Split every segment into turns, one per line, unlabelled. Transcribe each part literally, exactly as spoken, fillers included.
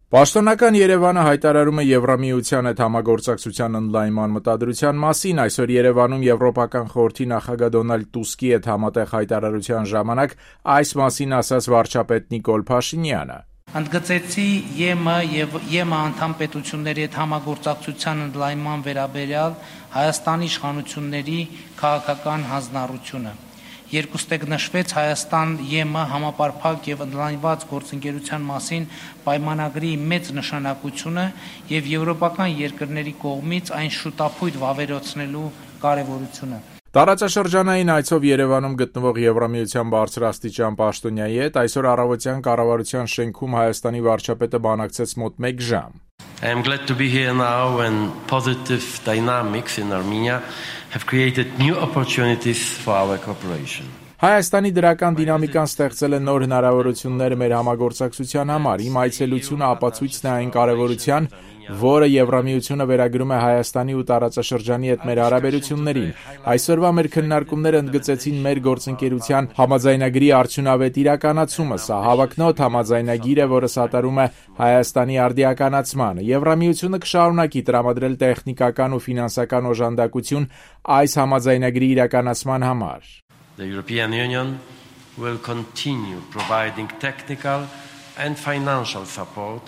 Պաշտոնական Երևանը հայտարարում է Եվրամիության հետ համագործակցության ընդլայնման մտադրության մասին։ Այսօր Երևանում Եվրոպական խորհրդի նախագահ Դոնալդ Տուսկի հետ համատեղ հայտարարության ժամանակ այս մասին ասաց վարչապետ Նիկոլ Փաշինյանը։
Ընդգծեցի ԵՄ եւ ԵՄ անդամ պետությունների հետ համագործակցության ընդլայնման վերաբերյալ Հայաստանի իշխանությունների քաղաքական հանձնառությունը։ Երկուստեք նշվեց Հայաստան-ԵՄ համապարփակ եւ ընդլայնված գործընկերության մասին պայմանագրի մեծ նշանակությունը եւ եվրոպական երկրների կողմից այն շուտապույտ վավերացնելու կարեւորությունը։
Տարածաշրջանային այցով Երևանում գտնվող Եվրամիության բարձրաստիճան պաշտոնյայի հետ այսօր առավոտյան կառավարության շենքում Հայաստանի վարչապետը բանակցեց մոտ մեկ ժամ։
I am glad to be here now when positive dynamics in Armenia have created new opportunities for our cooperation.
Հայաստանի դրական դինամիկան ստեղծել է նոր հնարավորություններ մեր համագործակցության համար։ Իմ այցելությունը ապացույցն է այն կարևորության, որը Եվրամիությունը վերագրում է Հայաստանի ու տարածաշրջանի հետ մեր հարաբերություններին։ Այսօրվա մեր քննարկումները ընդգծեցին մեր գործընկերության համաձայնագրի արդյունավետ իրականացումը։ Սա հավակնոտ համաձայնագիր է, որը սատարում է Հայաստանի արդիականացմանը։ Եվրամիությունը կշարունակի տրամադրել տեխնիկական ու ֆինանսական օժանդակություն այս համաձայնագրի իրականացման համար։
The European Union will continue providing technical and financial support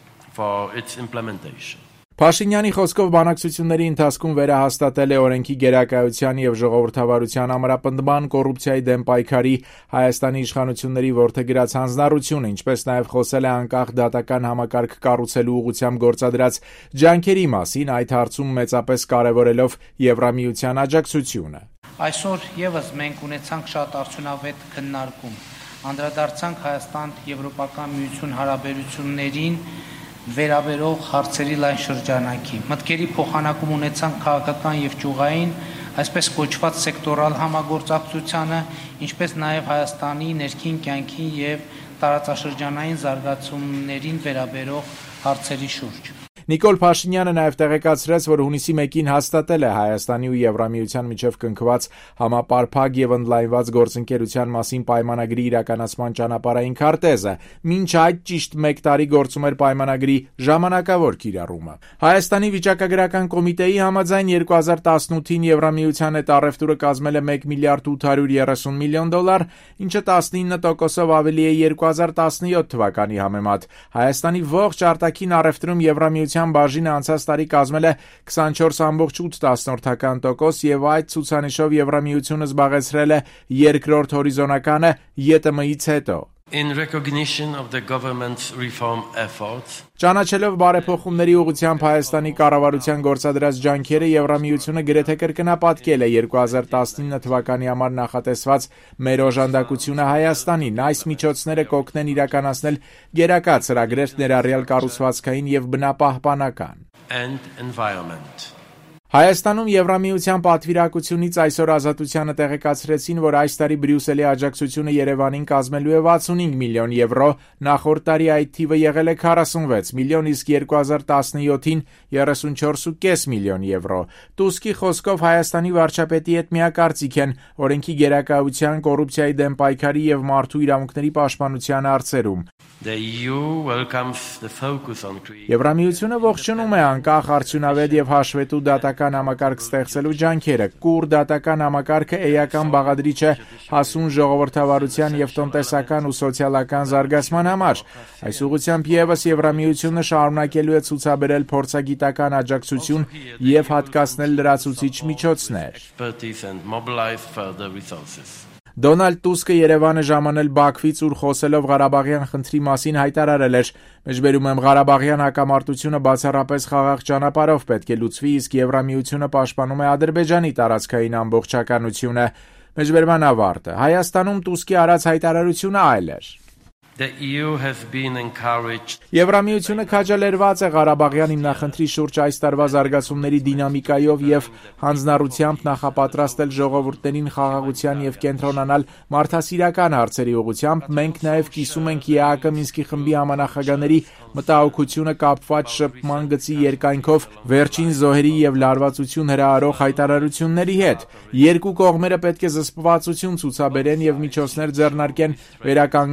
for its implementation.
Փաշինյանի խոսքով բանակցությունների ընթացքում վերահաստատել է օրենքի գերակայության եւ ժողովրդավարության ամրապնդման, կոռուպցիայի դեմ պայքարի, Հայաստանի իշխանությունների որդեգրած հանձնառությունը, ինչպես նաեւ խոսել է անկախ դատական համակարգ կառուցելու ուղղությամբ գործադրած ջանքերի մասին, այդ հարցում մեծապես կարեւորելով Եվրամիության աջակցությունը։
Այսօր եւս մենք ունեցանք շատ արդյունավետ քննարկում։ Անդրադարձանք Հայաստան-Եվրոպական միություն հարաբերություններին վերաբերող հարցերի լայն շրջանակի։ Մտքերի փոխանակում ունեցանք քաղաքական եւ ճյուղային, այսպես կոչված սեկտորալ համագործակցությանը, ինչպես նաեւ Հայաստանի ներքին կյանքի եւ տարածաշրջանային զարգացումներին վերաբերող հարցերի շուրջ։
Նիկոլ Փաշինյանը նաև տեղեկացրեց, որ հունիսի մեկին հաստատել է Հայաստանի ու Եվրամիության միջև կնքված համապարփակ եւ ընդլայնված գործընկերության մասին պայմանագրի իրականացման ճանապարհային քարտեզը։ Մինչ այդ ճիշտ մեկ տարի գործում էր պայմանագրի ժամանակավոր կիրառումը։ Հայաստանի վիճակագրական կոմիտեի համաձայն երկու հազար տասնութին Եվրամիության հետ առևտուրը կազմել է մեկ միլիարդ ութ հարյուր երեսուն միլիոն դոլար, ինչը տասնինը տոկոսով ավելի է երկու հազար տասնյոթ թվականի համեմատ։ Հայաստանի ողջ արտաքին առևտրում Եվրամիության բաժինը անցած տարի կազմել է քսանչորս կόμma ութ տոկոս եւ այդ ցուցանիշով Եվրամիությունը զբաղեցրել է երկրորդ հորիզոնականը ԵՏՄ-ից հետո։
In recognition of the government's reform efforts,
Ճանաչելով բարեփոխումների ուղղությամբ Հայաստանի կառավարության գործադրած ջանքերը, Եվրամիությունը գրեթե կրկնապատկել է երկու հազար տասնինը թվականի համար նախատեսված մեր օժանդակությունը Հայաստանին։ Այս միջոցները կօգնեն իրականացնել գերակա ծրագրեր ներառյալ կառուցվածքային եւ բնապահպանական
and environment.
Հայաստանում Եվրամիության պատվիրակությունից այսօր Ազատությանը տեղեկացրեցին, որ այս տարի Բրյուսելի աջակցությունը Երևանին կազմելու է վաթսունհինգ միլիոն եվրո, նախորդ տարի այդ թիվը եղել է քառասունվեց միլիոն, իսկ երկու հազար տասնյոթին երեսունչորս կόμma պենս միլիոն եվրո։ Տուսկի խոսքով Հայաստանի վարչապետի հետ միակարծիք են օրենքի գերակայության, կոռուպցիայի դեմ պայքարի եւ մարդու իրավունքների պաշտպանության հարցերում։
The E U welcomes the focus on creating
Եվրամիությունը ողջունում է անկախ, արդյունավետ եւ հաշվետու դատական համակարգ ստեղծելու ջանքերը։ Կուր դատական համակարգը էական բաղադրիչ է հասուն ժողովրդավարության եւ տնտեսական ու սոցիալական զարգացման համար։ Այս ուղղությամբ եւս Եվրամիությունը շարունակելու է ցուցաբերել փորձագիտական աջակցություն եւ հատկացնել լրացուցիչ միջոցներ։
expertise and mobilize further resources.
Դոնալդ Տուսկը Երևանը ժամանել Բաքվից, ուր խոսելով Ղարաբաղյան խնդրի մասին հայտարարել էր. «Մեջբերում եմ Ղարաբաղյան հակամարտությունը բացառապես խաղաղ ճանապարհով պետք է լուծվի, իսկ Եվրամիությունը պաշտպանում է Ադրբեջանի տարածքային ամբողջականությունը»։ Մեջբերման ավարտը։ Հայաստանում Տուսկի արած հայտարարությունը այլ էր։
The E U has been encouraged
Եվրամիությունը քաջալերված է Ղարաբաղյան հիմնախնդրի շուրջ այս տարվա զարգացումների դինամիկայով եւ հանձնառությամբ նախապատրաստել ժողովուրդներին խաղաղության եւ կենտրոնանալ մարդասիրական հարցերի ուղղությամբ։ Մենք նաեւ կիսում ենք ԵԱՀԿ Մինսկի խմբի համանախագահների մտահոգությունը կապված շփման գծի երկայնքով վերջին զոհերի եւ լարվածություն հրահարող հայտարարությունների հետ։ Երկու կողմերը պետք է զսպվածություն ցուցաբերեն եւ միջոցներ ձեռնարկեն վերականգնելու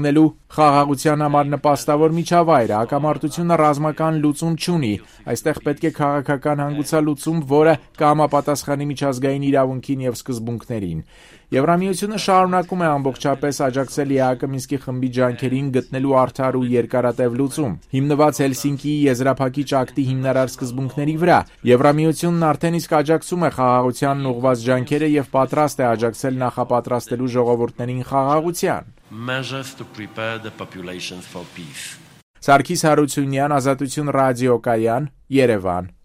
Խաղաղության համար նպաստավոր միջավայր, հակամարտությունը ռազմական լուծում չունի, այստեղ պետք է քաղաքական հանգուցալուծում, որը կհամապատասխանի միջազգային իրավունքին եւ սկզբունքներին։ Եվրամիությունը շարունակում է ամբողջապես աջակցել ԵԱՀԿ Մինսկի խմբի ջանքերին գտնելու արդար ու երկարատև լուծում, հիմնված Հելսինկիի եզրափակիչ ակտի հիմնարար սկզբունքների վրա։ Եվրամիությունն արդեն իսկ աջակցում է խաղաղությանն ուղղված ջանքերը եւ պատրաստ է աջակցել նախապատրաստելու ժողովուրդներին խաղաղության։
Measures to prepare the populations for peace.
Սարգիս Հարությունյան, Ազատություն ռադիոկայան, Երևան։